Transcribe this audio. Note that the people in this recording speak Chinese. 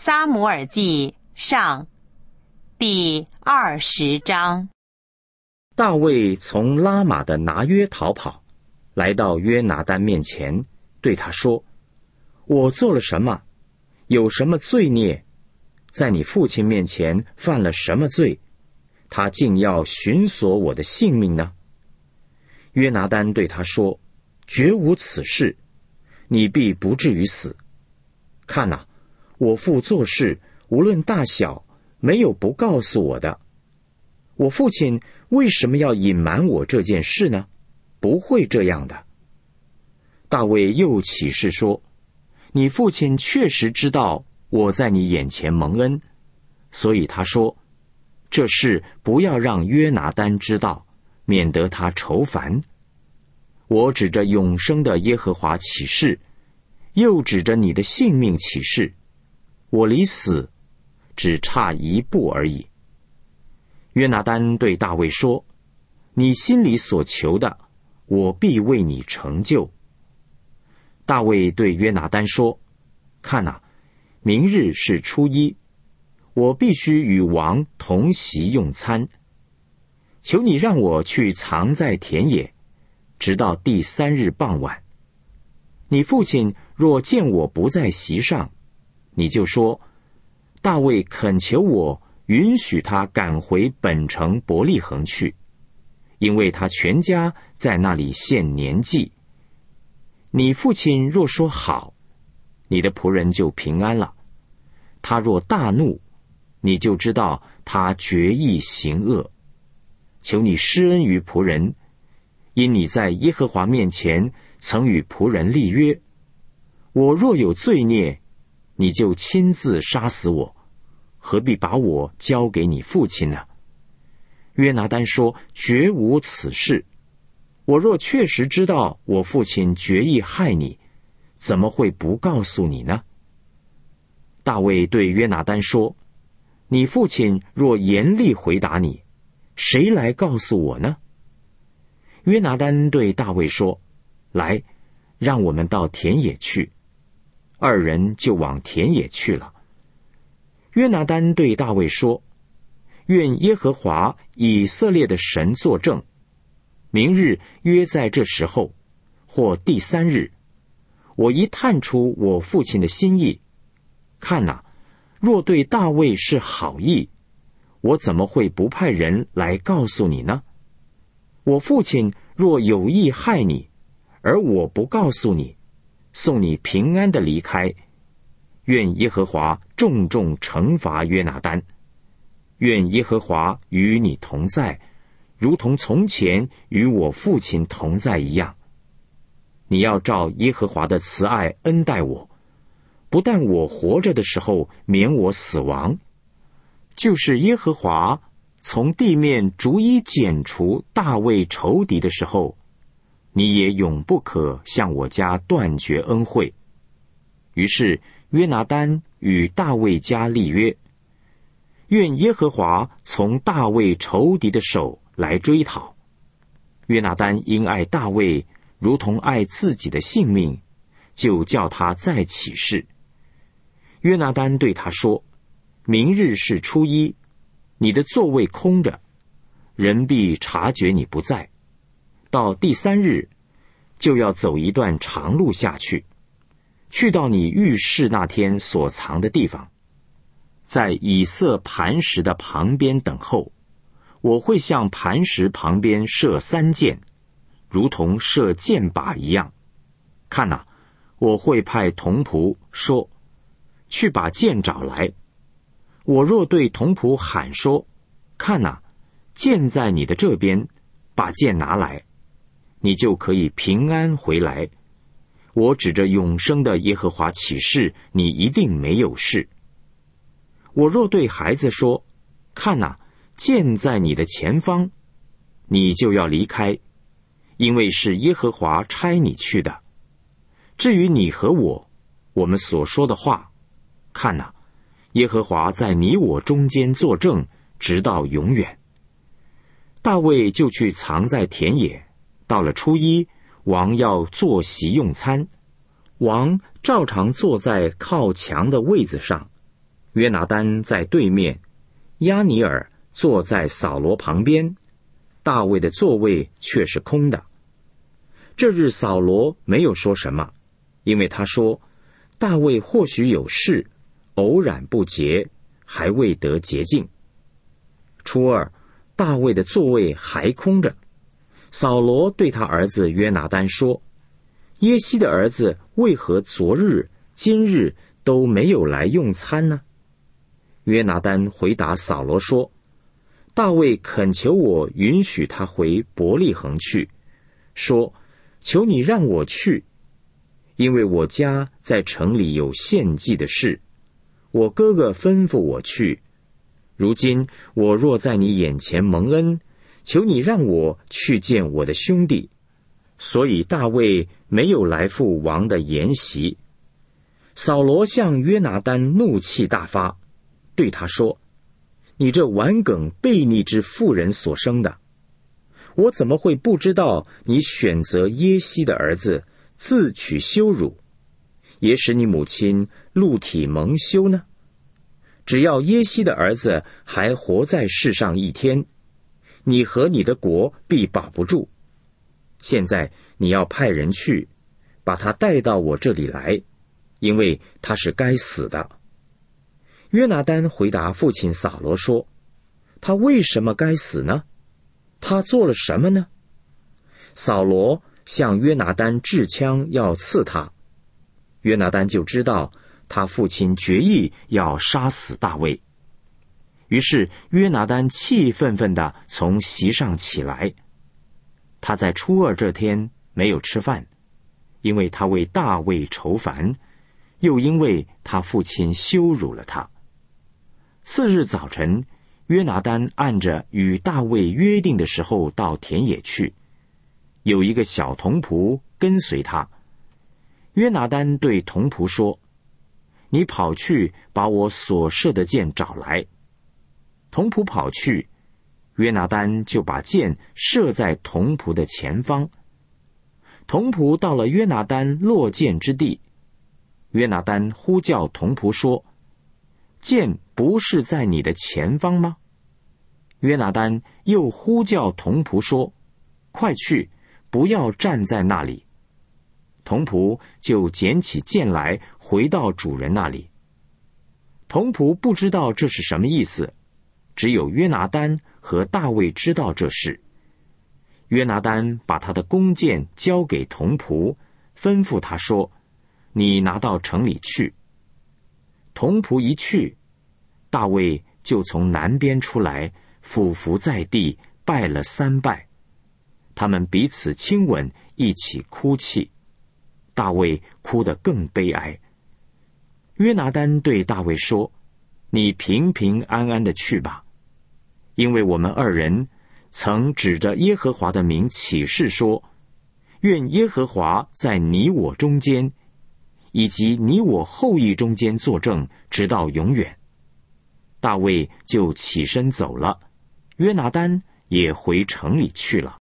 撒母耳记上第20章。 大卫从拉玛的拿约逃跑，来到约拿单面前，对他说：我做了什么？有什么罪孽？在你父亲面前犯了什么罪？他竟要寻索我的性命呢？约拿单对他说：绝无此事，你必不至于死。看哪，我父做事无论大小，没有不告诉我的。我父亲为什么要隐瞒我这件事呢？不会这样的。大卫又起誓说：你父亲确实知道我在你眼前蒙恩，所以他说，这事不要让约拿单知道，免得他愁烦。我指着永生的耶和华起誓，又指着你的性命起誓，我离死只差一步而已。约拿单对大卫说：你心里所求的，我必为你成就。大卫对约拿单说：看哪，明日是初一，我必须与王同席用餐。求你让我去藏在田野，直到第3日傍晚。你父亲若见我不在席上，你就说，大卫恳求我允许他赶回本城伯利恒去，因为他全家在那里献年祭。你父亲若说好，你的仆人就平安了。他若大怒，你就知道他决意行恶。求你施恩于仆人，因你在耶和华面前曾与仆人立约。我若有罪孽，你就亲自杀死我，何必把我交给你父亲呢？约拿单说：绝无此事。我若确实知道我父亲决意害你，怎么会不告诉你呢？大卫对约拿单说：你父亲若严厉回答你，谁来告诉我呢？约拿单对大卫说：来，让我们到田野去。二人就往田野去了。约拿单对大卫说：愿耶和华以色列的神作证，明日约在这时候，或第3日，我一探出我父亲的心意，看哪，若对大卫是好意，我怎么会不派人来告诉你呢？我父亲若有意害你，而我不告诉你，送你平安的离开，愿耶和华重重惩罚约拿单。愿耶和华与你同在，如同从前与我父亲同在一样。你要照耶和华的慈爱恩待我，不但我活着的时候免我死亡，就是耶和华从地面逐一剪除大卫仇敌的时候，你也永不可向我家断绝恩惠。于是约拿单与大卫家立约，愿耶和华从大卫仇敌的手来追讨。约拿单因爱大卫如同爱自己的性命，就叫他再起誓。约拿单对他说：明日是初一，你的座位空着，人必察觉你不在。到第3日，就要走一段长路下去，去到你遇事那天所藏的地方，在以色磐石的旁边等候。我会向磐石旁边射3箭，如同射箭靶一样。看哪，我会派童仆说，去把箭找来。我若对童仆喊说，看哪，箭在你的这边，把箭拿来，你就可以平安回来。我指着永生的耶和华起誓，你一定没有事。我若对孩子说，看哪，箭在你的前方，你就要离开，因为是耶和华差你去的。至于你和我们所说的话，看哪，耶和华在你我中间作证，直到永远。大卫就去藏在田野。到了初一，王要坐席用餐，王照常坐在靠墙的位子上， 约拿单在对面，押尼珥坐在扫罗旁边，大卫的座位却是空的。这日扫罗没有说什么，因为他说，大卫或许有事，偶然不洁，还未得洁净。初二，大卫的座位还空着。扫罗对他儿子约拿单说，耶西的儿子为何昨日、今日都没有来用餐呢？约拿单回答扫罗说，大卫恳求我允许他回伯利恒去，说，求你让我去，因为我家在城里有献祭的事，我哥哥吩咐我去。如今我若在你眼前蒙恩，求你让我去见我的兄弟。所以大卫没有来赴王的筵席。扫罗向约拿单怒气大发，对他说，你这顽梗悖逆之妇人所生的，我怎么会不知道你选择耶西的儿子，自取羞辱，也使你母亲露体蒙羞呢？只要耶西的儿子还活在世上一天，你和你的国必保不住。现在你要派人去，把他带到我这里来，因为他是该死的。约拿单回答父亲扫罗说，他为什么该死呢？他做了什么呢？扫罗向约拿单掷枪要刺他，约拿单就知道他父亲决意要杀死大卫。于是约拿单气愤愤地从席上起来。他在初二这天没有吃饭，因为他为大卫愁烦，又因为他父亲羞辱了他。次日早晨，约拿单按着与大卫约定的时候到田野去，有一个小童仆跟随他。约拿单对童仆说，你跑去把我所射的箭找来。童仆跑去，约拿单就把箭射在童仆的前方。童仆到了约拿单落箭之地，约拿单呼叫童仆说，箭不是在你的前方吗？约拿单又呼叫童仆说，快去，不要站在那里。童仆就捡起箭来，回到主人那里。童仆不知道这是什么意思，只有约拿单和大卫知道这事。约拿单把他的弓箭交给童仆，吩咐他说，你拿到城里去。童仆一去，大卫就从南边出来，俯伏在地，拜了3拜。他们彼此亲吻，一起哭泣。大卫哭得更悲哀。约拿单对大卫说，你平平安安的去吧，因为我们2人曾指着耶和华的名起誓说，愿耶和华在你我中间，以及你我后裔中间作证，直到永远。大卫就起身走了，约拿单也回城里去了。